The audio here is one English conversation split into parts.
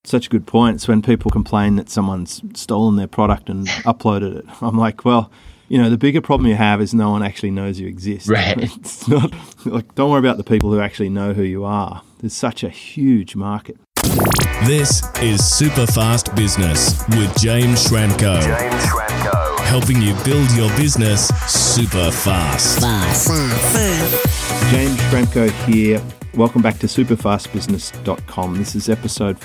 such a good point. It's when people complain that someone's stolen their product and uploaded it. I'm like, well, the bigger problem you have is no one actually knows you exist. Right. It's not like, don't worry about the people who actually know who you are. There's such a huge market. This is Super Fast Business with James Schramko. Helping you build your business super fast. James Schramko here. Welcome back to superfastbusiness.com. This is episode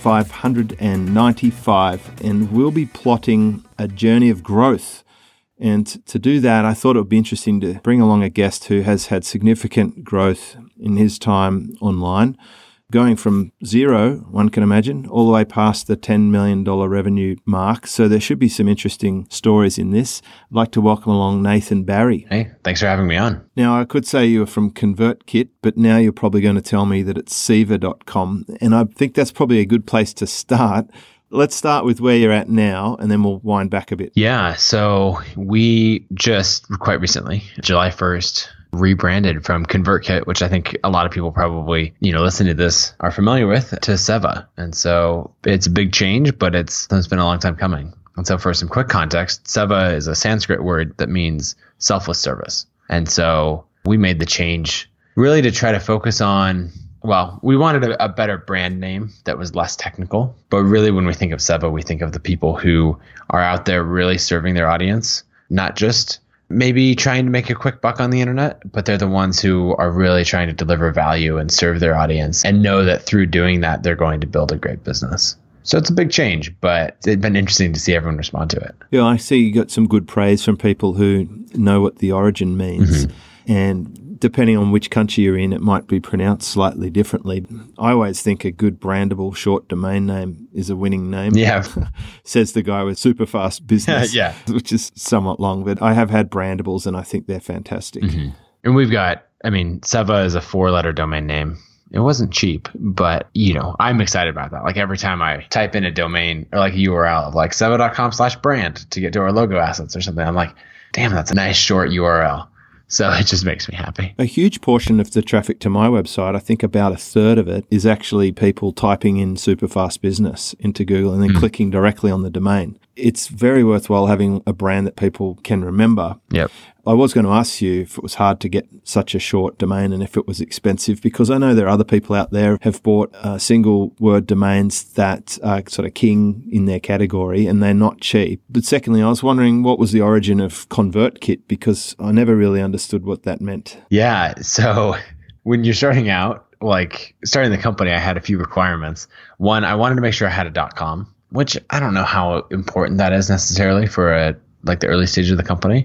595, and we'll be plotting a journey of growth. And to do that, I thought it would be interesting to bring along a guest who has had significant growth in his time online, going from zero, one can imagine, all the way past the $10 million revenue mark. So there should be some interesting stories in this. I'd like to welcome along Nathan Barry. Hey, thanks for having me on. Now, I could say you were from ConvertKit, but now you're probably going to tell me that it's Seeva.com. And I think that's probably a good place to start. Let's start with where you're at now, and then we'll wind back a bit. Yeah, so we just quite recently, July 1st, rebranded from ConvertKit, which I think a lot of people probably, listening to this are familiar with, to Seeva. And so it's a big change, but it's been a long time coming. And so for some quick context, Seeva is a Sanskrit word that means selfless service. And so we made the change really to try to focus on, we wanted a better brand name that was less technical. But really, when we think of Seeva, we think of the people who are out there really serving their audience, not just maybe trying to make a quick buck on the internet, but they're the ones who are really trying to deliver value and serve their audience and know that through doing that, they're going to build a great business. So it's a big change, but it's been interesting to see everyone respond to it. Yeah, I see you got some good praise from people who know what the origin means. Mm-hmm. And depending on which country you're in, it might be pronounced slightly differently. I always think a good brandable short domain name is a winning name. Yeah. Says the guy with Super Fast Business, yeah. Which is somewhat long, but I have had brandables and I think they're fantastic. Mm-hmm. And we've got, Seeva is a 4-letter domain name. It wasn't cheap, but, I'm excited about that. Like every time I type in a domain or like a URL of like seeva.com/brand to get to our logo assets or something, I'm like, damn, that's a nice short URL. So it just makes me happy. A huge portion of the traffic to my website, I think about a third of it, is actually people typing in Superfast Business into Google and then clicking directly on the domain. It's very worthwhile having a brand that people can remember. Yep. I was going to ask you if it was hard to get such a short domain and if it was expensive, because I know there are other people out there who have bought single word domains that are sort of king in their category and they're not cheap. But secondly, I was wondering what was the origin of ConvertKit, because I never really understood what that meant. Yeah. So when you're starting out, like starting the company, I had a few requirements. One, I wanted to make sure I had a .com, which I don't know how important that is necessarily for the early stage of the company.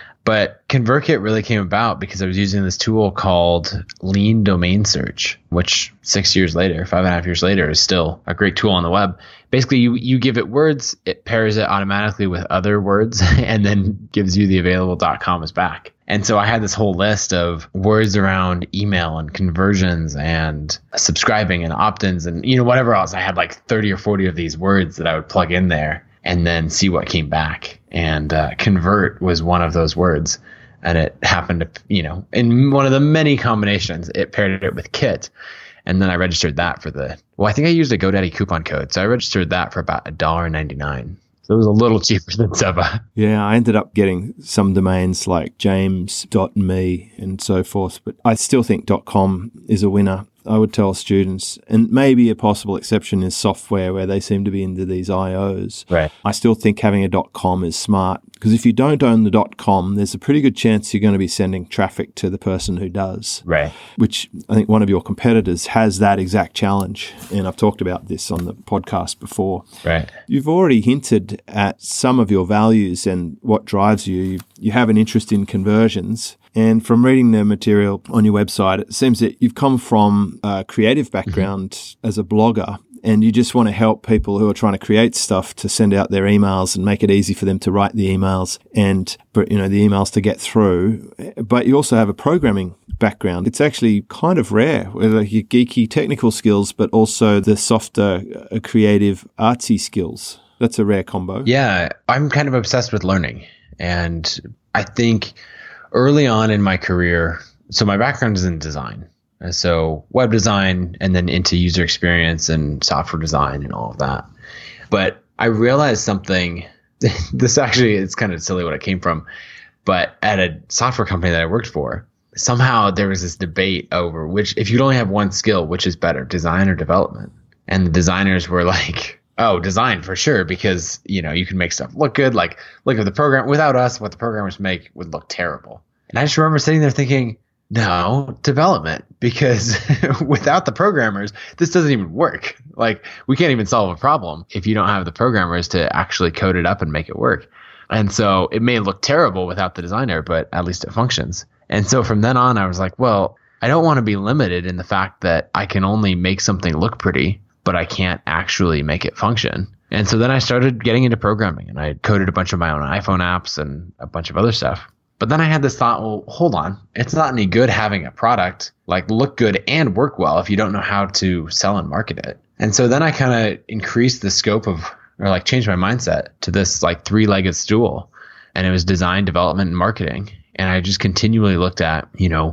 But ConvertKit really came about because I was using this tool called Lean Domain Search, which 5.5 years later, is still a great tool on the web. Basically, you give it words, it pairs it automatically with other words, and then gives you the available .com as back. And so I had this whole list of words around email and conversions and subscribing and opt-ins and whatever else. I had like 30 or 40 of these words that I would plug in there and then see what came back. And convert was one of those words. And it happened to, in one of the many combinations, it paired it with Kit. And then I registered that I think I used a GoDaddy coupon code. So I registered that for about $1.99. So it was a little cheaper than Seeva. Yeah, I ended up getting some domains like james.me and so forth, but I still think .com is a winner. I would tell students, and maybe a possible exception is software where they seem to be into these IOs. Right. I still think having a .com is smart, because if you don't own the .com, there's a pretty good chance you're going to be sending traffic to the person who does. Right. Which I think one of your competitors has that exact challenge, and I've talked about this on the podcast before. Right. You've already hinted at some of your values and what drives you. You have an interest in conversions. And from reading the material on your website, it seems that you've come from a creative background as a blogger, and you just want to help people who are trying to create stuff to send out their emails and make it easy for them to write the emails and, the emails to get through. But you also have a programming background. It's actually kind of rare, like your geeky technical skills, but also the softer, creative, artsy skills. That's a rare combo. Yeah, I'm kind of obsessed with learning. And I think early on in my career, so my background is in design. So web design and then into user experience and software design and all of that. But I realized something, this actually, it's kind of silly what it came from, but at a software company that I worked for, somehow there was this debate over which, if you'd only have one skill, which is better, design or development? And the designers were like, oh, design for sure, because, you can make stuff look good. Like, look at the program. Without us, what the programmers make would look terrible. And I just remember sitting there thinking, no, development, because without the programmers, this doesn't even work. Like, we can't even solve a problem if you don't have the programmers to actually code it up and make it work. And so it may look terrible without the designer, but at least it functions. And so from then on, I was like, well, I don't want to be limited in the fact that I can only make something look pretty, but I can't actually make it function. And so then I started getting into programming, and I coded a bunch of my own iPhone apps and a bunch of other stuff. But then I had this thought, well, hold on. It's not any good having a product like look good and work well if you don't know how to sell and market it. And so then I kind of increased the scope of, or like changed my mindset to this like three-legged stool. And it was design, development, and marketing. And I just continually looked at,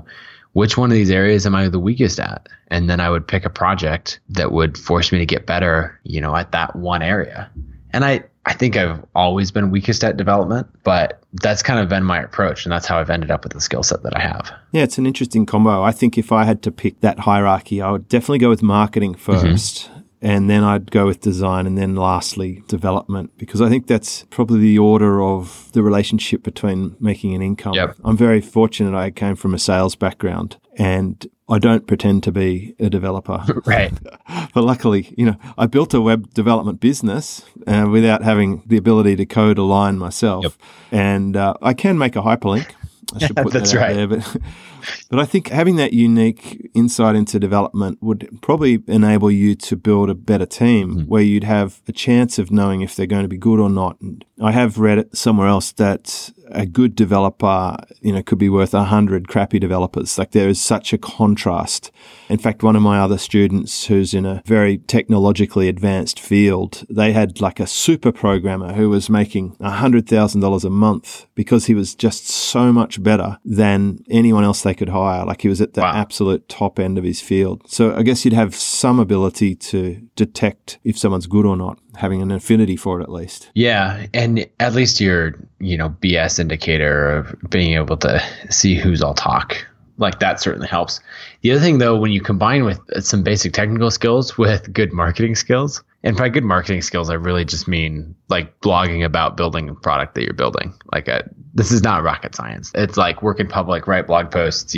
which one of these areas am I the weakest at? And then I would pick a project that would force me to get better, at that one area. And I think I've always been weakest at development, but that's kind of been my approach. And that's how I've ended up with the skill set that I have. Yeah, it's an interesting combo. I think if I had to pick that hierarchy, I would definitely go with marketing first. Mm-hmm. And then I'd go with design, and then lastly, development, because I think that's probably the order of the relationship between making an income. Yep. I'm very fortunate I came from a sales background, and I don't pretend to be a developer. Right. But luckily, I built a web development business without having the ability to code a line myself. Yep. And I can make a hyperlink. I should put that's that out right. there, but I think having that unique insight into development would probably enable you to build a better team where you'd have a chance of knowing if they're going to be good or not. And I have read it somewhere else that a good developer, could be worth 100 crappy developers. Like, there is such a contrast. In fact, one of my other students who's in a very technologically advanced field, they had like a super programmer who was making $100,000 a month because he was just so much better than anyone else they could hire. Like, he was at the absolute top end of his field. So I guess you'd have some ability to detect if someone's good or not, having an affinity for it at least. Yeah. And at least your, BS indicator of being able to see who's all talk. Like, that certainly helps. The other thing, though, when you combine with some basic technical skills with good marketing skills, and by good marketing skills, I really just mean like blogging about building a product that you're building. Like, this is not rocket science. It's like work in public, write blog posts,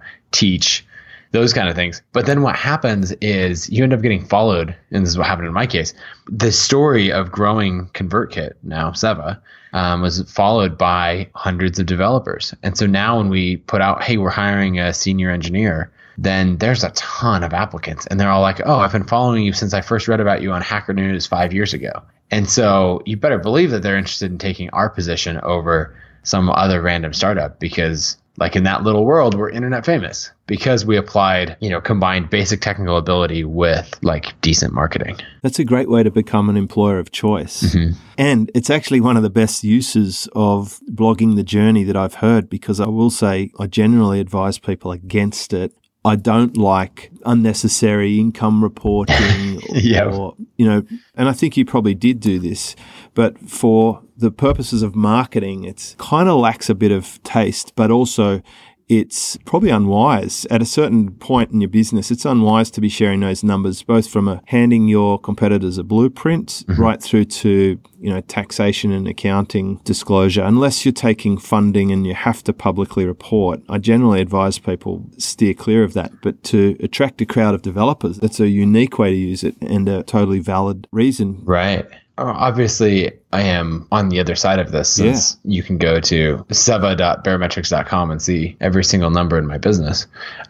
teach, those kind of things. But then what happens is you end up getting followed, and this is what happened in my case. The story of growing ConvertKit, now Seva, was followed by hundreds of developers. And so now when we put out, hey, we're hiring a senior engineer, then there's a ton of applicants. And they're all like, oh, I've been following you since I first read about you on Hacker News 5 years ago. And so you better believe that they're interested in taking our position over some other random startup, because like in that little world, we're internet famous because we applied, combined basic technical ability with like decent marketing. That's a great way to become an employer of choice. Mm-hmm. And it's actually one of the best uses of blogging the journey that I've heard, because I will say I generally advise people against it. I don't like unnecessary income reporting or, and I think you probably did do this, but for the purposes of marketing, it's kind of lacks a bit of taste, but also it's probably unwise at a certain point in your business. It's unwise to be sharing those numbers, both from handing your competitors a blueprint right through to, taxation and accounting disclosure, unless you're taking funding and you have to publicly report. I generally advise people steer clear of that, but to attract a crowd of developers, that's a unique way to use it and a totally valid reason. Right. Obviously, I am on the other side of this, since you can go to seva.barometrics.com and see every single number in my business,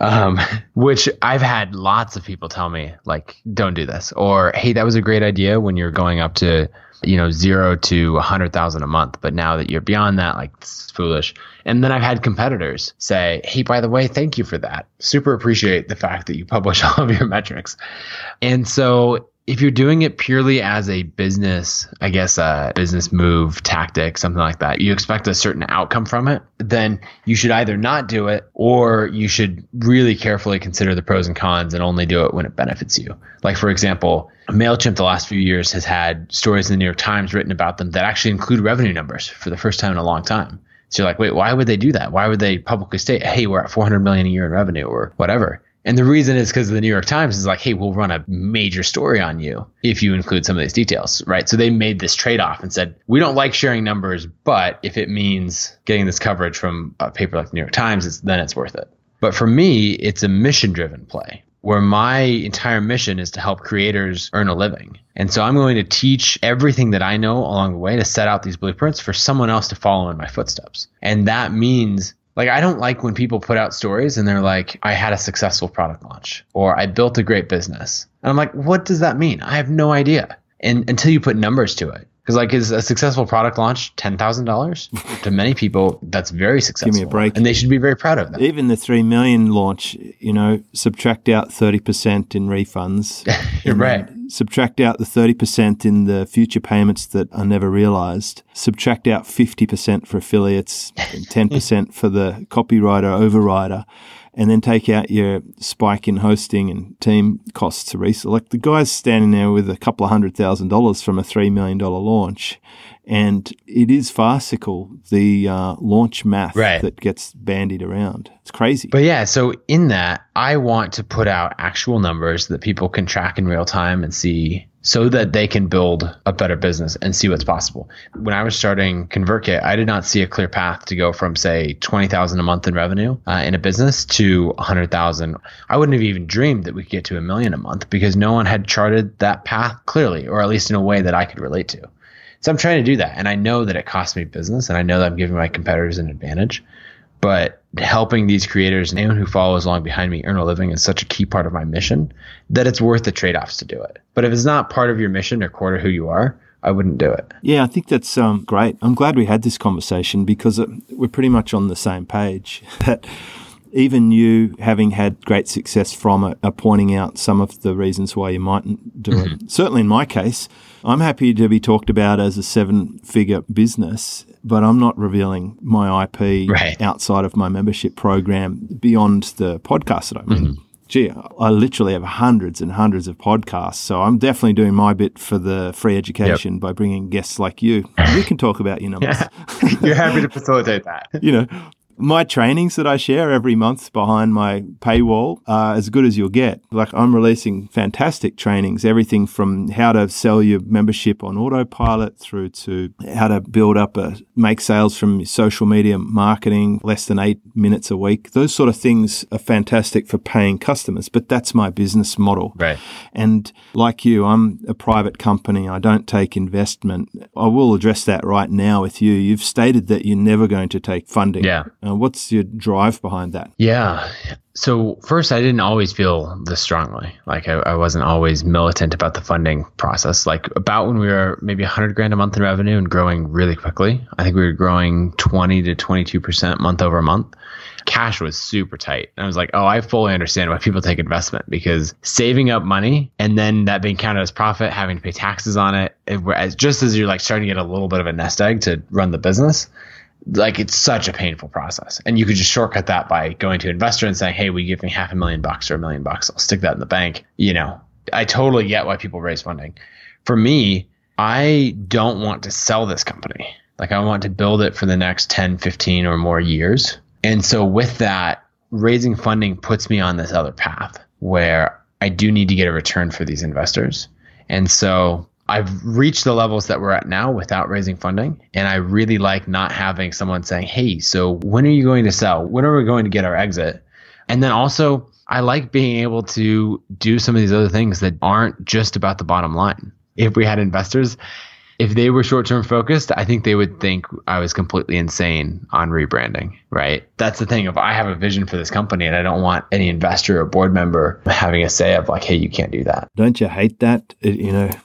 which I've had lots of people tell me, like, don't do this. Or, hey, that was a great idea when you're going up to, 0 to 100,000 a month. But now that you're beyond that, like, this is foolish. And then I've had competitors say, hey, by the way, thank you for that. Super appreciate the fact that you publish all of your metrics. And so if you're doing it purely as a business, I guess a business move, tactic, something like that, you expect a certain outcome from it, then you should either not do it or you should really carefully consider the pros and cons and only do it when it benefits you. Like, for example, MailChimp the last few years has had stories in the New York Times written about them that actually include revenue numbers for the first time in a long time. So you're like, wait, why would they do that? Why would they publicly state, hey, we're at 400 million a year in revenue or whatever? And the reason is because the New York Times is like, hey, we'll run a major story on you if you include some of these details, right? So they made this trade-off and said, we don't like sharing numbers, but if it means getting this coverage from a paper like the New York Times, then it's worth it. But for me, it's a mission-driven play where my entire mission is to help creators earn a living. And so I'm going to teach everything that I know along the way to set out these blueprints for someone else to follow in my footsteps. And that means, like, I don't like when people put out stories and they're like, I had a successful product launch or I built a great business. And I'm like, what does that mean? I have no idea. And until you put numbers to it. Because like, is a successful product launch $10,000? To many people, that's very successful. Give me a break. And they should be very proud of that. Even the 3 million launch, subtract out 30% in refunds. You're right. Subtract out the 30% in the future payments that are never realized. Subtract out 50% for affiliates, and 10% for the copywriter overrider. And then take out your spike in hosting and team costs to resell. Like, the guy's standing there with a couple of $100,000 from a $3 million launch. And it is farcical, the launch math that gets bandied around. It's crazy. But yeah, so in that, I want to put out actual numbers that people can track in real time and see, so that they can build a better business and see what's possible. When I was starting ConvertKit, I did not see a clear path to go from, say, $20,000 a month in revenue in a business to $100,000. I wouldn't have even dreamed that we could get to $1 million a month because no one had charted that path clearly, or at least in a way that I could relate to. So I'm trying to do that. And I know that it costs me business, and I know that I'm giving my competitors an advantage. But helping these creators and anyone who follows along behind me earn a living is such a key part of my mission that it's worth the trade-offs to do it. But if it's not part of your mission or core to who you are, I wouldn't do it. Yeah, I think that's great. I'm glad we had this conversation because we're pretty much on the same page. That even you, having had great success from it, are pointing out some of the reasons why you mightn't do it. Certainly in my case, I'm happy to be talked about as a 7-figure business, but I'm not revealing my IP outside of my membership program beyond the podcast that I'm in. Gee, I literally have hundreds and hundreds of podcasts, so I'm definitely doing my bit for the free education by bringing guests like you. You can talk about your numbers. You're happy to facilitate that. My trainings that I share every month behind my paywall are as good as you'll get. Like, I'm releasing fantastic trainings, everything from how to sell your membership on autopilot through to how to build up make sales from social media marketing, less than 8 minutes a week. Those sort of things are fantastic for paying customers, but that's my business model. Right. And like you, I'm a private company. I don't take investment. I will address that right now with you. You've stated that you're never going to take funding. Yeah. What's your drive behind that? Yeah. So first, I didn't always feel this strongly. Like, I wasn't always militant about the funding process. Like, about when we were maybe $100,000 a month in revenue and growing really quickly, I think we were growing 20 to 22% month over month. Cash was super tight. And I was like, oh, I fully understand why people take investment, because saving up money and then that being counted as profit, having to pay taxes on it, just as you're like starting to get a little bit of a nest egg to run the business, like, it's such a painful process. And you could just shortcut that by going to an investor and saying, hey, will you give me $500,000 or $1 million? I'll stick that in the bank. I totally get why people raise funding. For me, I don't want to sell this company. Like, I want to build it for the next 10, 15 or more years. And so with that, raising funding puts me on this other path where I do need to get a return for these investors. And so I've reached the levels that we're at now without raising funding. And I really like not having someone saying, hey, so when are you going to sell? When are we going to get our exit? And then also, I like being able to do some of these other things that aren't just about the bottom line. If we had investors, if they were short-term focused, I think they would think I was completely insane on rebranding, right? That's the thing. If I have a vision for this company and I don't want any investor or board member having a say of like, hey, you can't do that. Don't you hate that?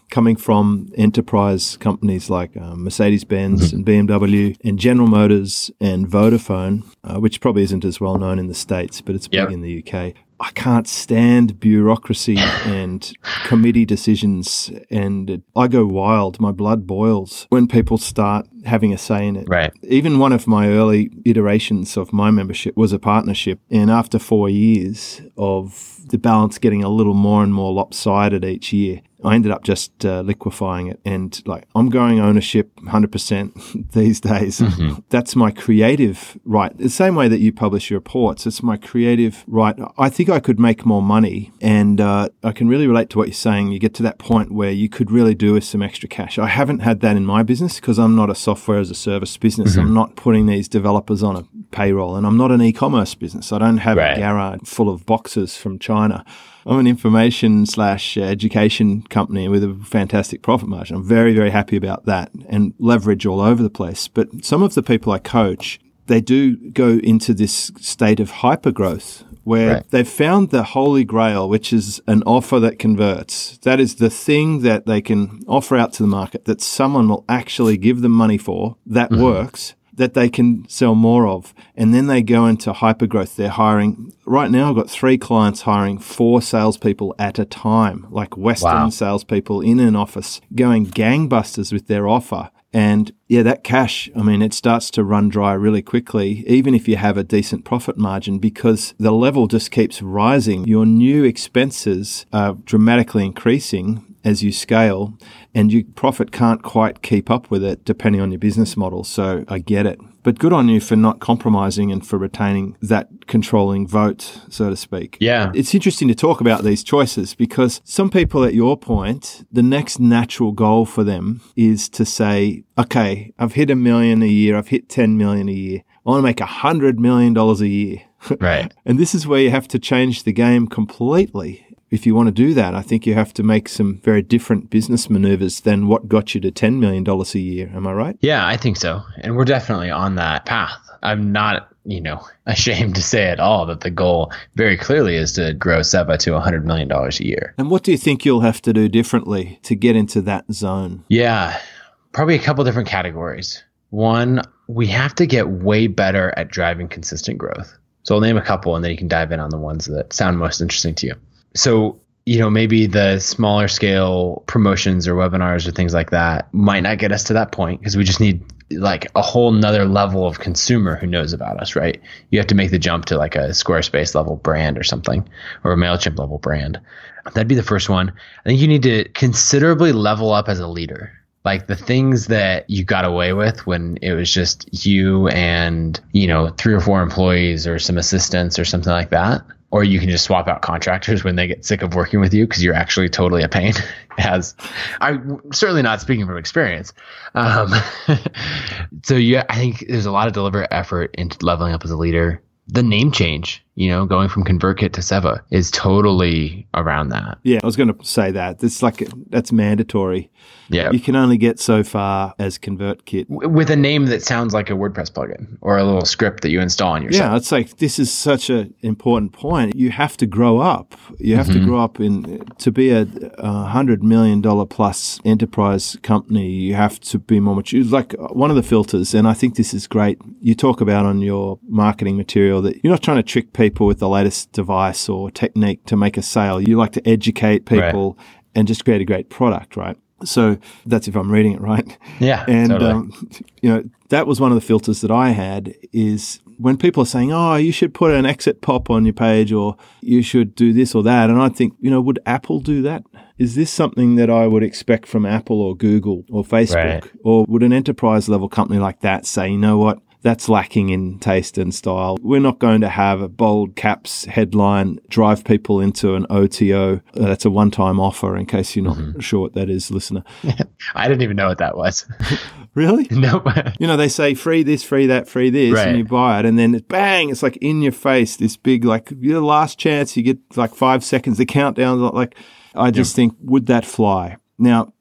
coming from enterprise companies like Mercedes-Benz and BMW and General Motors and Vodafone, which probably isn't as well known in the States, but it's big in the UK. I can't stand bureaucracy and committee decisions, and I go wild. My blood boils when people start having a say in it. Right. Even one of my early iterations of my membership was a partnership, and after 4 years of the balance getting a little more and more lopsided each year, I ended up just liquefying it. And I'm going ownership 100% these days. That's my creative right. The same way that you publish your reports, it's my creative right. I think I could make more money, and I can really relate to what you're saying. You get to that point where you could really do with some extra cash. I haven't had that in my business because I'm not a software as a service business. I'm not putting these developers on a payroll, and I'm not an e-commerce business. I don't have a garage full of boxes from China. I'm an information/education company with a fantastic profit margin. I'm very, very happy about that and leverage all over the place. But some of the people I coach, they do go into this state of hypergrowth where they've found the holy grail, which is an offer that converts. That is the thing that they can offer out to the market that someone will actually give them money for, that works, that they can sell more of. And then they go into hypergrowth. They're hiring. Right now, I've got 3 clients hiring 4 salespeople at a time, like Western salespeople in an office, going gangbusters with their offer. And that cash, it starts to run dry really quickly, even if you have a decent profit margin, because the level just keeps rising. Your new expenses are dramatically increasing as you scale, and your profit can't quite keep up with it depending on your business model. So I get it. But good on you for not compromising and for retaining that controlling vote, so to speak. Yeah. It's interesting to talk about these choices because some people at your point, the next natural goal for them is to say, okay, I've hit $1 million a year, I've hit 10 million a year. I want to make $100 million a year. Right. And this is where you have to change the game completely. If you want to do that, I think you have to make some very different business maneuvers than what got you to $10 million a year. Am I right? Yeah, I think so. And we're definitely on that path. I'm not, ashamed to say at all that the goal very clearly is to grow Seva to $100 million a year. And what do you think you'll have to do differently to get into that zone? Yeah, probably a couple different categories. One, we have to get way better at driving consistent growth. So I'll name a couple and then you can dive in on the ones that sound most interesting to you. So, maybe the smaller scale promotions or webinars or things like that might not get us to that point because we just need like a whole nother level of consumer who knows about us, right? You have to make the jump to like a Squarespace level brand or something, or a MailChimp level brand. That'd be the first one. I think you need to considerably level up as a leader. Like the things that you got away with when it was just you and, 3 or 4 employees or some assistants or something like that. Or you can just swap out contractors when they get sick of working with you because you're actually totally a pain. I'm certainly not speaking from experience. I think there's a lot of deliberate effort into leveling up as a leader. The name change, going from ConvertKit to Seva is totally around that. Yeah, I was going to say that. That's mandatory. Yeah. You can only get so far as ConvertKit. With a name that sounds like a WordPress plugin or a little script that you install on your site. Yeah, it's like this is such an important point. You have to grow up. You have to grow up to be a $100 million plus enterprise company. You have to be more mature. Like one of the filters, and I think this is great, you talk about on your marketing material that you're not trying to trick people with the latest device or technique to make a sale. You like to educate people and just create a great product, right? So that's if I'm reading it right. Yeah, and totally. That was one of the filters that I had is when people are saying, oh, you should put an exit pop on your page or you should do this or that. And I think, would Apple do that? Is this something that I would expect from Apple or Google or Facebook? Right. Or would an enterprise level company like that say, you know what? That's lacking in taste and style. We're not going to have a bold caps headline drive people into an OTO. That's a one-time offer in case you're not sure what that is, listener. I didn't even know what that was. Really? Nope. They say free this, free that, free this, right. And you buy it. And then bang, it's like in your face, this big, like your last chance, you get like 5 seconds, the countdown. Like, I just think, would that fly? Now,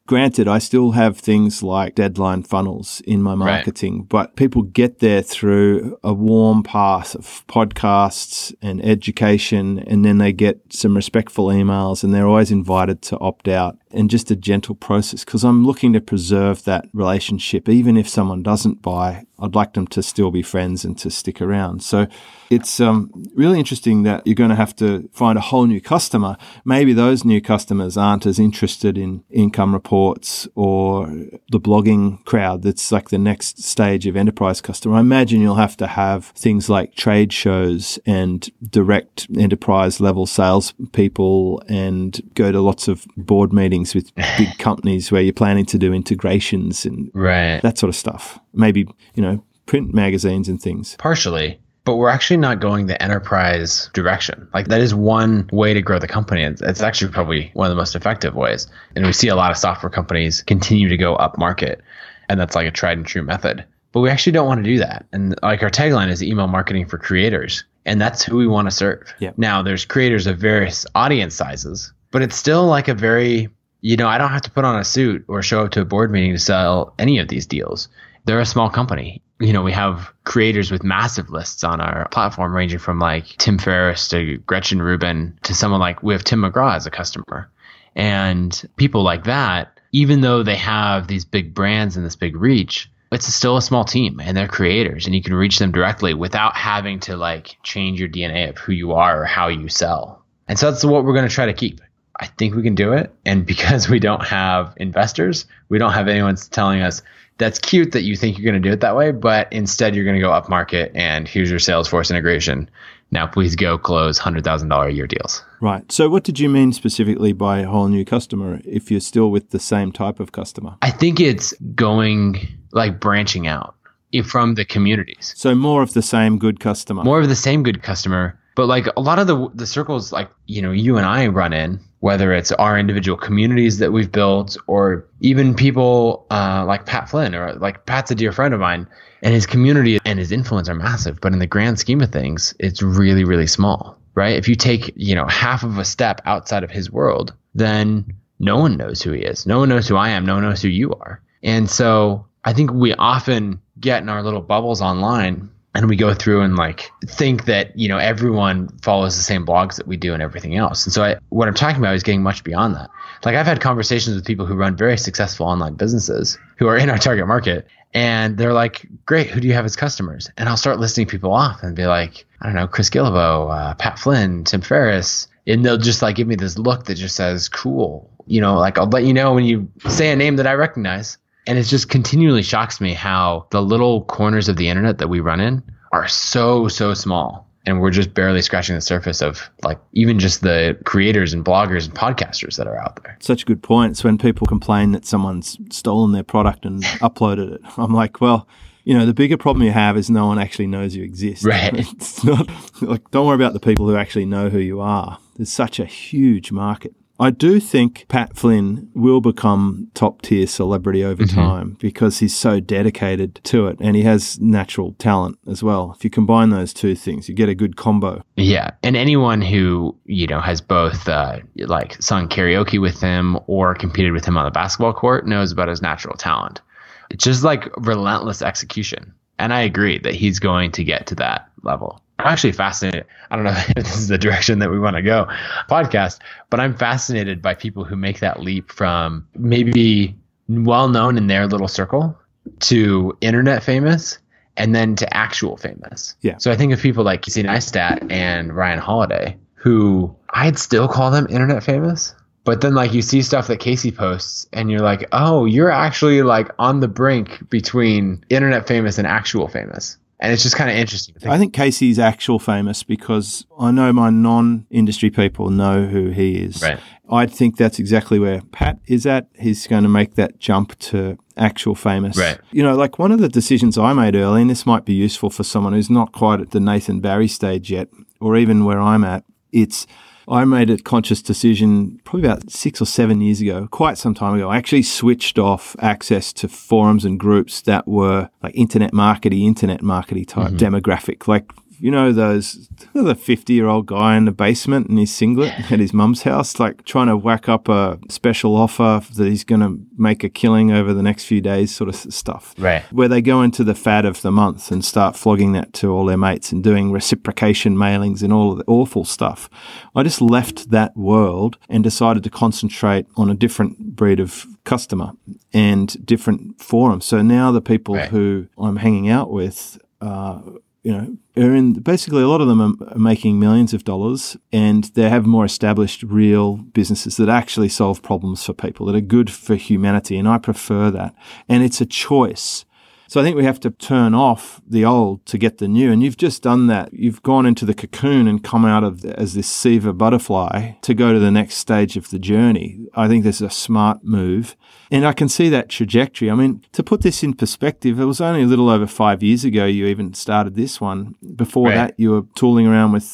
Granted, I still have things like deadline funnels in my marketing, but people get there through a warm path of podcasts and education, and then they get some respectful emails, and they're always invited to opt out, and just a gentle process, because I'm looking to preserve that relationship. Even if someone doesn't buy, I'd like them to still be friends and to stick around. So it's really interesting that you're going to have to find a whole new customer. Maybe those new customers aren't as interested in income reports or the blogging crowd. That's like the next stage of enterprise customer. I imagine you'll have to have things like trade shows and direct enterprise level sales people and go to lots of board meetings with big companies where you're planning to do integrations and that sort of stuff. Maybe, print magazines and things. Partially, but we're actually not going the enterprise direction. Like, that is one way to grow the company. It's actually probably one of the most effective ways. And we see a lot of software companies continue to go up market, and that's like a tried and true method. But we actually don't want to do that. And like, our tagline is email marketing for creators, and that's who we want to serve. Yep. Now, there's creators of various audience sizes, but it's still like a very, I don't have to put on a suit or show up to a board meeting to sell any of these deals. They're a small company. We have creators with massive lists on our platform, ranging from like Tim Ferriss to Gretchen Rubin to someone like, we have Tim McGraw as a customer. And people like that, even though they have these big brands and this big reach, it's still a small team, and they're creators, and you can reach them directly without having to like change your DNA of who you are or how you sell. And so that's what we're going to try to keep. I think we can do it. And because we don't have investors, we don't have anyone telling us, that's cute that you think you're going to do it that way, but instead you're going to go up market, and here's your Salesforce integration. Now please go close $100,000 a year deals. Right. So what did you mean specifically by a whole new customer if you're still with the same type of customer? I think it's going like branching out from the communities. So more of the same good customer. More of the same good customer. But like a lot of the circles, like, you and I run in, whether it's our individual communities that we've built, or even people like Pat Flynn, or like Pat's a dear friend of mine, and his community and his influence are massive. But in the grand scheme of things, it's really, really small, right? If you take, half of a step outside of his world, then no one knows who he is. No one knows who I am. No one knows who you are. And so I think we often get in our little bubbles online, and we go through and like think that, everyone follows the same blogs that we do and everything else. And so what I'm talking about is getting much beyond that. Like, I've had conversations with people who run very successful online businesses who are in our target market, and they're like, great, who do you have as customers? And I'll start listing people off and be like, I don't know, Chris Guillebeau, Pat Flynn, Tim Ferriss. And they'll just like give me this look that just says, cool. Like, I'll let you know when you say a name that I recognize. And it just continually shocks me how the little corners of the internet that we run in are so, so small. And we're just barely scratching the surface of like even just the creators and bloggers and podcasters that are out there. Such a good point. It's when people complain that someone's stolen their product and uploaded it. I'm like, well, the bigger problem you have is no one actually knows you exist. Right. It's not like, don't worry about the people who actually know who you are. There's such a huge market. I do think Pat Flynn will become top tier celebrity over time because he's so dedicated to it, and he has natural talent as well. If you combine those two things, you get a good combo. Yeah. And anyone who, has both like sung karaoke with him or competed with him on the basketball court knows about his natural talent. It's just like relentless execution. And I agree that he's going to get to that level. I'm actually fascinated. I don't know if this is the direction that we want to go podcast, but I'm fascinated by people who make that leap from maybe well known in their little circle to internet famous and then to actual famous. Yeah. So I think of people like Casey Neistat and Ryan Holiday, who I'd still call them internet famous. But then like you see stuff that Casey posts and you're like, oh, you're actually like on the brink between internet famous and actual famous. And it's just kind of interesting. I think Casey's actual famous because I know my non-industry people know who he is. Right. I think that's exactly where Pat is at. He's going to make that jump to actual famous. Right. Like one of the decisions I made early, and this might be useful for someone who's not quite at the Nathan Barry stage yet, or even where I'm at, I made a conscious decision probably about 6 or 7 years ago, quite some time ago. I actually switched off access to forums and groups that were like internet marketing type demographic, like you know, the 50-year-old guy in the basement in his singlet at his mum's house, like trying to whack up a special offer that he's going to make a killing over the next few days sort of stuff. Right. Where they go into the fad of the month and start flogging that to all their mates and doing reciprocation mailings and all of the awful stuff. I just left that world and decided to concentrate on a different breed of customer and different forums. So now the people who I'm hanging out with, are in basically a lot of them are making millions of dollars, and they have more established real businesses that actually solve problems for people, that are good for humanity. And I prefer that. And it's a choice. So I think we have to turn off the old to get the new. And you've just done that. You've gone into the cocoon and come out of as this Siva butterfly to go to the next stage of the journey. I think this is a smart move. And I can see that trajectory. I mean, to put this in perspective, it was only a little over 5 years ago you even started this one. Before that, you were tooling around with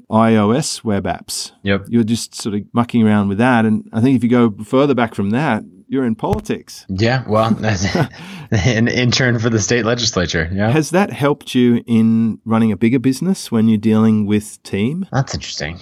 iOS web apps. Yep. You were just sort of mucking around with that. And I think if you go further back from that, you're in politics. Yeah, well, that's an intern for the state legislature. Yeah. Has that helped you in running a bigger business when you're dealing with team? That's interesting.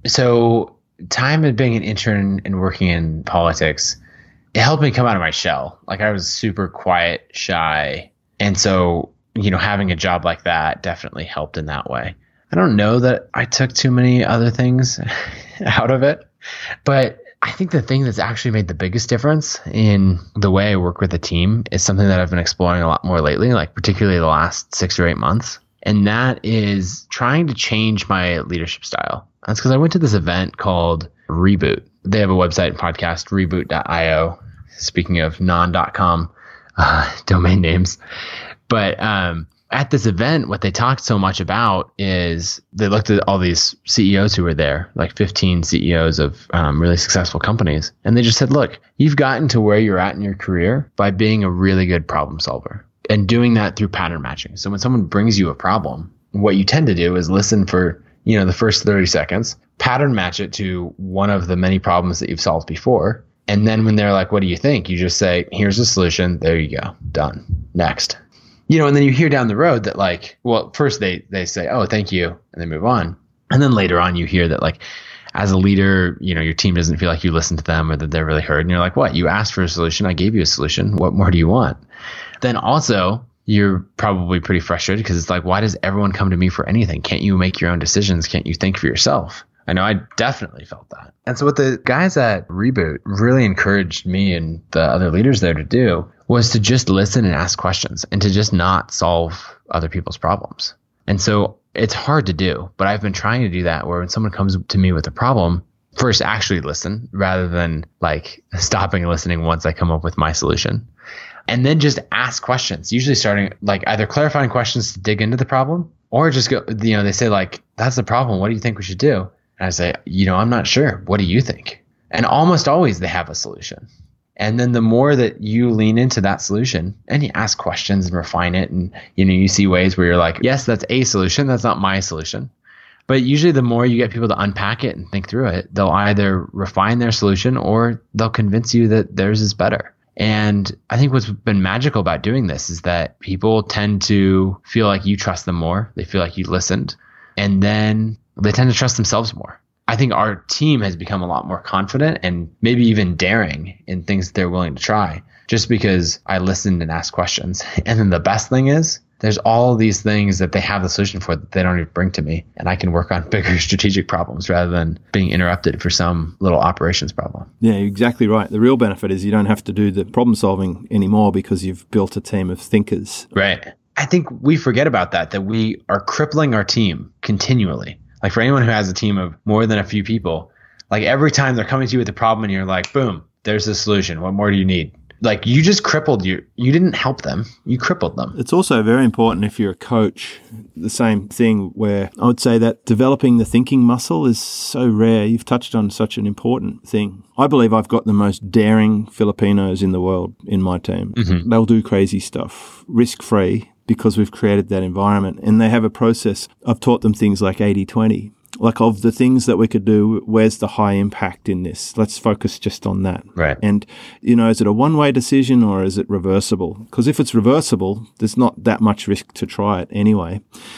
So time of being an intern and working in politics, it helped me come out of my shell. Like I was super quiet, shy. And so, having a job like that definitely helped in that way. I don't know that I took too many other things out of it, but I think the thing that's actually made the biggest difference in the way I work with a team is something that I've been exploring a lot more lately, like particularly the last 6 or 8 months. And that is trying to change my leadership style. That's because I went to this event called Reboot. They have a website and podcast, reboot.io. Speaking of non.com domain names. But at this event, what they talked so much about is they looked at all these CEOs who were there, like 15 CEOs of really successful companies. And they just said, look, you've gotten to where you're at in your career by being a really good problem solver and doing that through pattern matching. So when someone brings you a problem, what you tend to do is listen for, the first 30 seconds, pattern match it to one of the many problems that you've solved before. And then when they're like, what do you think? You just say, here's the solution. There you go. Done. Next. And then you hear down the road that first they say, oh, thank you. And they move on. And then later on, you hear that as a leader, your team doesn't feel like you listen to them or that they're really heard. And you're like, what? You asked for a solution. I gave you a solution. What more do you want? Then also, you're probably pretty frustrated because it's like, why does everyone come to me for anything? Can't you make your own decisions? Can't you think for yourself? I know I definitely felt that. And so what the guys at Reboot really encouraged me and the other leaders there to do was to just listen and ask questions and to just not solve other people's problems. And so it's hard to do, but I've been trying to do that where when someone comes to me with a problem, first actually listen rather than stopping and listening once I come up with my solution. And then just ask questions, usually starting either clarifying questions to dig into the problem or just go, they say that's the problem. What do you think we should do? And I say, I'm not sure. What do you think? And almost always they have a solution. And then the more that you lean into that solution and you ask questions and refine it and, you see ways where you're like, yes, that's a solution. That's not my solution. But usually the more you get people to unpack it and think through it, they'll either refine their solution or they'll convince you that theirs is better. And I think what's been magical about doing this is that people tend to feel like you trust them more. They feel like you listened. And then they tend to trust themselves more. I think our team has become a lot more confident and maybe even daring in things that they're willing to try just because I listened and asked questions. And then the best thing is there's all these things that they have the solution for that they don't even bring to me. And I can work on bigger strategic problems rather than being interrupted for some little operations problem. Yeah, you're exactly right. The real benefit is you don't have to do the problem solving anymore because you've built a team of thinkers. Right. I think we forget about that we are crippling our team continually. For anyone who has a team of more than a few people, every time they're coming to you with a problem and you're like, boom, there's the solution. What more do you need? You just crippled you didn't help them. You crippled them. It's also very important if you're a coach, the same thing where I would say that developing the thinking muscle is so rare. You've touched on such an important thing. I believe I've got the most daring Filipinos in the world in my team. Mm-hmm. They'll do crazy stuff, risk-free, because we've created that environment. And they have a process. I've taught them things like 80-20. like of the things that we could do, where's the high impact in this? Let's focus just on that. Right. And, is it a one-way decision or is it reversible? Because if it's reversible, there's not that much risk to try it anyway.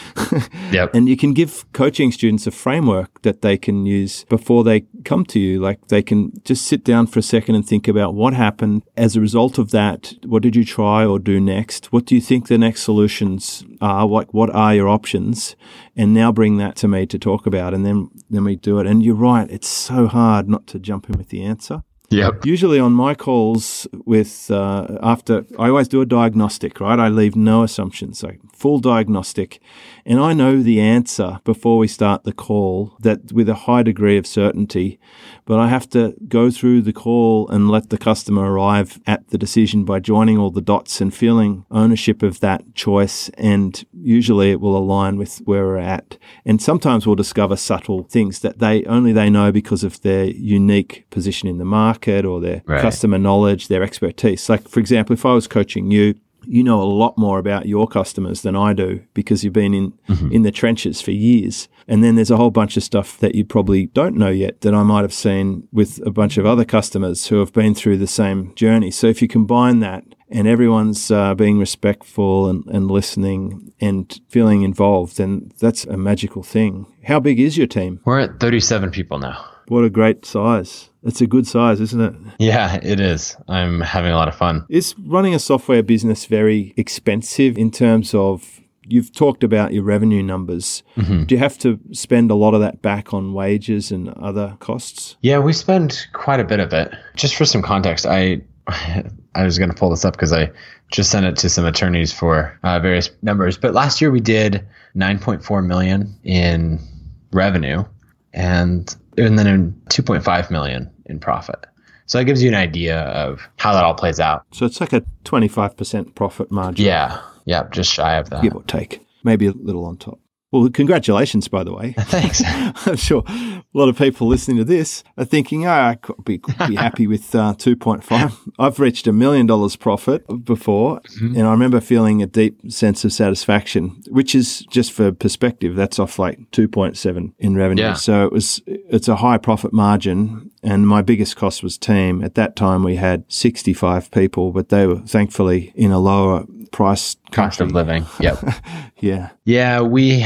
Yep. And you can give coaching students a framework that they can use before they come to you. Like they can just sit down for a second and think about what happened as a result of that. What did you try or do next? What do you think the next solutions are? What are your options? And now bring that to me to talk about, and then we do it. And you're right, it's so hard not to jump in with the answer. Yep. Usually on my calls with after I always do a diagnostic, right? I leave no assumptions, so full diagnostic, and I know the answer before we start the call, that with a high degree of certainty, but I have to go through the call and let the customer arrive at the decision by joining all the dots and feeling ownership of that choice, and usually it will align with where we're at. And sometimes we'll discover subtle things that they know because of their unique position in the market or their customer knowledge, their expertise. Like, for example, if I was coaching you, you know a lot more about your customers than I do because you've been in the trenches for years. And then there's a whole bunch of stuff that you probably don't know yet that I might have seen with a bunch of other customers who have been through the same journey. So if you combine that and everyone's being respectful and listening and feeling involved, then that's a magical thing. How big is your team? We're at 37 people now. What a great size. It's a good size, isn't it? Yeah, it is. I'm having a lot of fun. Is running a software business very expensive in terms of, you've talked about your revenue numbers. Mm-hmm. Do you have to spend a lot of that back on wages and other costs? Yeah, we spend quite a bit of it. Just for some context, I was going to pull this up because I just sent it to some attorneys for various numbers. But last year we did $9.4 million in revenue and then 2.5 million in profit. So that gives you an idea of how that all plays out. So it's like a 25% profit margin. Yeah, just shy of that. Give or take. Maybe a little on top. Well, congratulations, by the way. Thanks. I'm sure a lot of people listening to this are thinking, I could be happy with 2.5. I've reached $1 million profit before, and I remember feeling a deep sense of satisfaction, which is, just for perspective, that's off like 2.7 in revenue. Yeah. So it's a high profit margin, and my biggest cost was team. At that time, we had 65 people, but they were thankfully in a lower price country. Cost of living. Yep. Yeah. Yeah,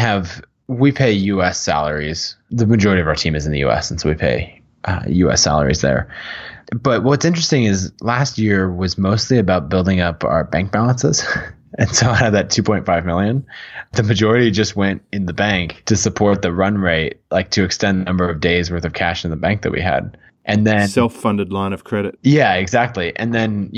we pay U.S. salaries. The majority of our team is in the U.S., and so we pay U.S. salaries there. But what's interesting is last year was mostly about building up our bank balances. And so out of that 2.5 million, the majority just went in the bank to support the run rate, like to extend the number of days worth of cash in the bank that we had. And then self-funded line of credit. Yeah, exactly. And then,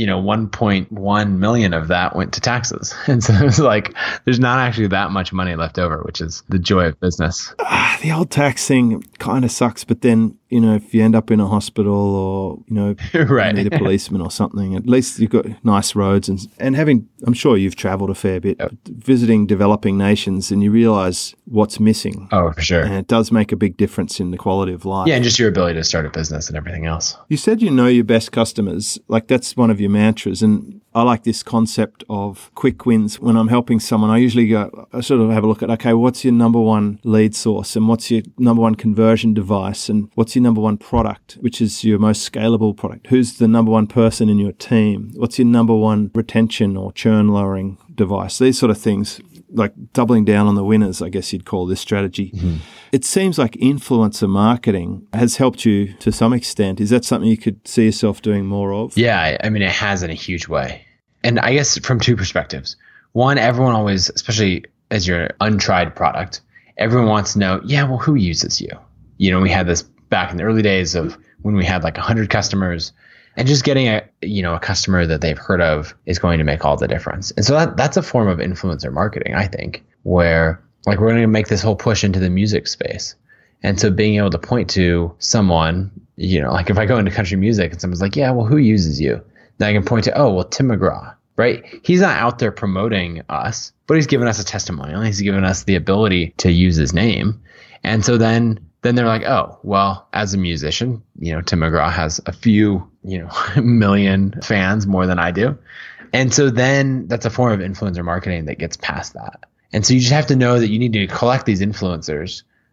1.1 million of that went to taxes. And so it was like, there's not actually that much money left over, which is the joy of business. The old tax thing kind of sucks, but then, if you end up in a hospital or, right. need a policeman or something, at least you've got nice roads and having, I'm sure you've traveled a fair bit, Yep. visiting developing nations, and you realize what's missing. Oh, for sure. And it does make a big difference in the quality of life. Yeah, and just your ability to start a business and everything else. You said you know your best customers, like that's one of your mantras. And I like this concept of quick wins. When I'm helping someone, I sort of have a look at, okay, what's your number one lead source, and what's your number one conversion device, and what's your number one product, which is your most scalable product? Who's the number one person in your team? What's your number one retention or churn lowering device? These sort of things, like doubling down on the winners, I guess you'd call this strategy. Mm-hmm. It seems like influencer marketing has helped you to some extent. Is that something you could see yourself doing more of? Yeah, I mean, it has in a huge way. And I guess from two perspectives. One, everyone always, especially as your untried product, everyone wants to know, yeah, well, who uses you? We had this back in the early days of when we had like 100 customers, and just getting a customer that they've heard of is going to make all the difference. And so that's a form of influencer marketing, I think, where like we're going to make this whole push into the music space. And so being able to point to someone, like if I go into country music and someone's like, yeah, well, who uses you? Then I can point to, oh, well, Tim McGraw, right? He's not out there promoting us, but he's given us a testimonial. He's given us the ability to use his name. And so then they're like, oh, well, as a musician, Tim McGraw has a few, million fans more than I do. And so then that's a form of influencer marketing that gets past that. And so you just have to know that you need to collect these influencers,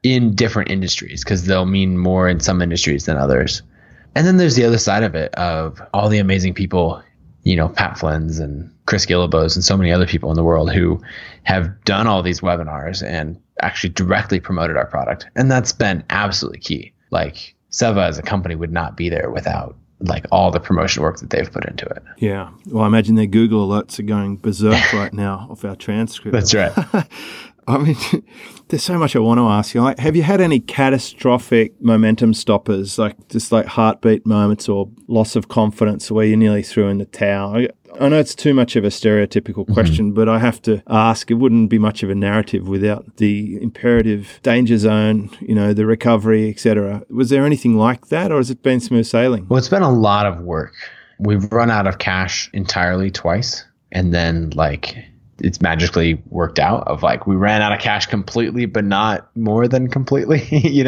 in different industries because they'll mean more in some industries than others. And then there's the other side of it of all the amazing people, Pat Flynn's and Chris Gillibos and so many other people in the world who have done all these webinars and actually directly promoted our product. And that's been absolutely key. Like Seva as a company would not be there without like all the promotion work that they've put into it. Yeah. Well, I imagine their Google alerts are going berserk right now off our transcript. That's right. I mean, there's so much I want to ask you. Like, have you had any catastrophic momentum stoppers, like just like heartbeat moments or loss of confidence where you nearly threw in the towel? I know it's too much of a stereotypical question, but I have to ask, it wouldn't be much of a narrative without the imperative danger zone, the recovery, etc. Was there anything like that, or has it been smooth sailing? Well, it's been a lot of work. We've run out of cash entirely twice, and then it's magically worked out of we ran out of cash completely, but not more than completely,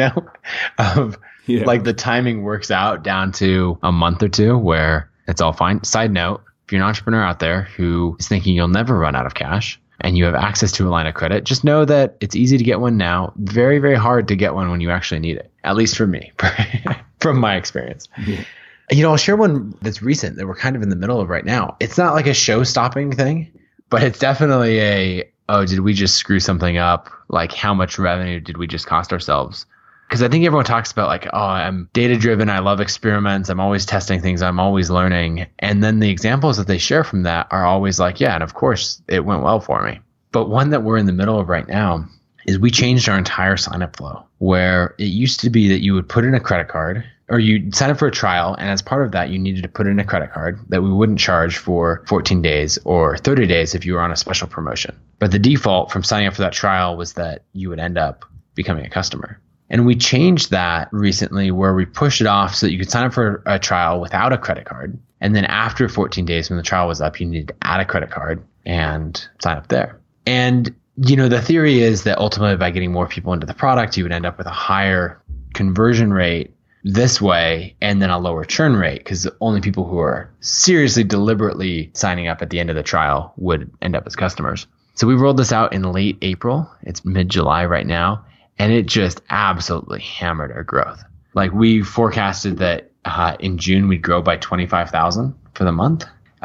the timing works out down to a month or two where it's all fine. Side note, if you're an entrepreneur out there who is thinking you'll never run out of cash and you have access to a line of credit, just know that it's easy to get one now. Very, very hard to get one when you actually need it, at least for me, from my experience. Yeah. I'll share one that's recent that we're kind of in the middle of right now. It's not like a show-stopping thing, but it's definitely did we just screw something up? Like, how much revenue did we just cost ourselves? Because I think everyone talks about I'm data-driven, I love experiments, I'm always testing things, I'm always learning. And then the examples that they share from that are always and of course, it went well for me. But one that we're in the middle of right now is we changed our entire sign-up flow, where it used to be that you would put in a credit card, or you sign up for a trial, and as part of that, you needed to put in a credit card that we wouldn't charge for 14 days or 30 days if you were on a special promotion. But the default from signing up for that trial was that you would end up becoming a customer. And we changed that recently where we pushed it off so that you could sign up for a trial without a credit card. And then after 14 days when the trial was up, you needed to add a credit card and sign up there. And, the theory is that ultimately by getting more people into the product, you would end up with a higher conversion rate this way and then a lower churn rate because only people who are seriously, deliberately signing up at the end of the trial would end up as customers. So we rolled this out in late April. It's mid-July right now. And it just absolutely hammered our growth. We forecasted that in June we'd grow by 25,000 for the month,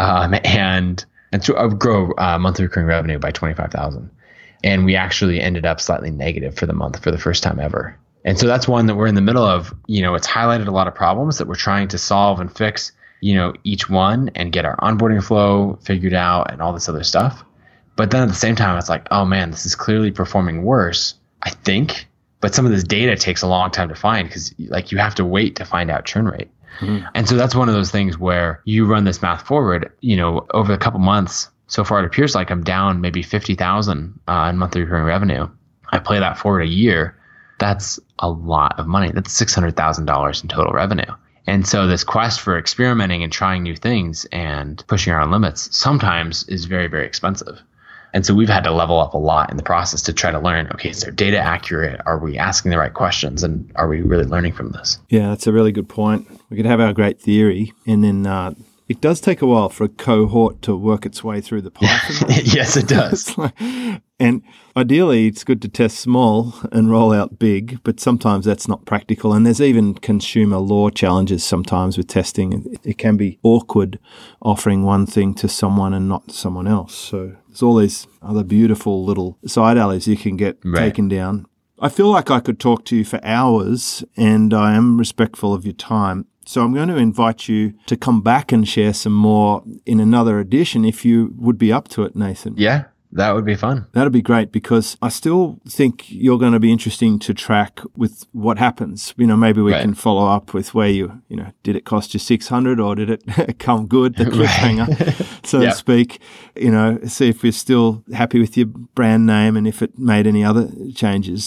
and to grow monthly recurring revenue by 25,000. And we actually ended up slightly negative for the month for the first time ever. And so that's one that we're in the middle of. It's highlighted a lot of problems that we're trying to solve and fix. Each one and get our onboarding flow figured out and all this other stuff. But then at the same time, it's oh man, this is clearly performing worse, I think, but some of this data takes a long time to find because you have to wait to find out churn rate. Mm-hmm. And so that's one of those things where you run this math forward, over a couple months. So far, it appears like I'm down maybe 50,000 in monthly recurring revenue. I play that forward a year. That's a lot of money. That's $600,000 in total revenue. And so this quest for experimenting and trying new things and pushing our own limits sometimes is very, very expensive. And so we've had to level up a lot in the process to try to learn, okay, is their data accurate? Are we asking the right questions? And are we really learning from this? Yeah, that's a really good point. We could have our great theory, and then it does take a while for a cohort to work its way through the Python. Yes, it does. And ideally, it's good to test small and roll out big, but sometimes that's not practical. And there's even consumer law challenges sometimes with testing. It can be awkward offering one thing to someone and not someone else. So there's all these other beautiful little side alleys you can get taken down. I feel like I could talk to you for hours, and I am respectful of your time. So I'm going to invite you to come back and share some more in another edition if you would be up to it, Nathan. Yeah, that would be fun. That'd be great because I still think you're going to be interesting to track with what happens. Maybe we can follow up with where did it cost you 600 or did it come good, the cliffhanger, so to speak. See if you're still happy with your brand name and if it made any other changes.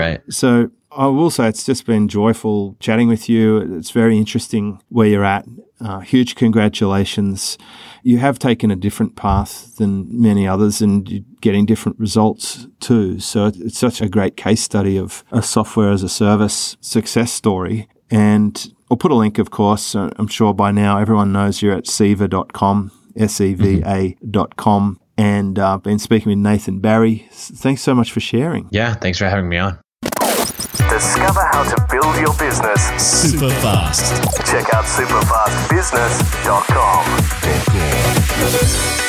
So I will say it's just been joyful chatting with you. It's very interesting where you're at. Huge congratulations. You have taken a different path than many others and you're getting different results too. So it's such a great case study of a software as a service success story. And I'll put a link, of course. I'm sure by now everyone knows you're at seva.com, seva.com. And been speaking with Nathan Barry. Thanks so much for sharing. Yeah, thanks for having me on. Discover how to build your business super fast. Check out superfastbusiness.com.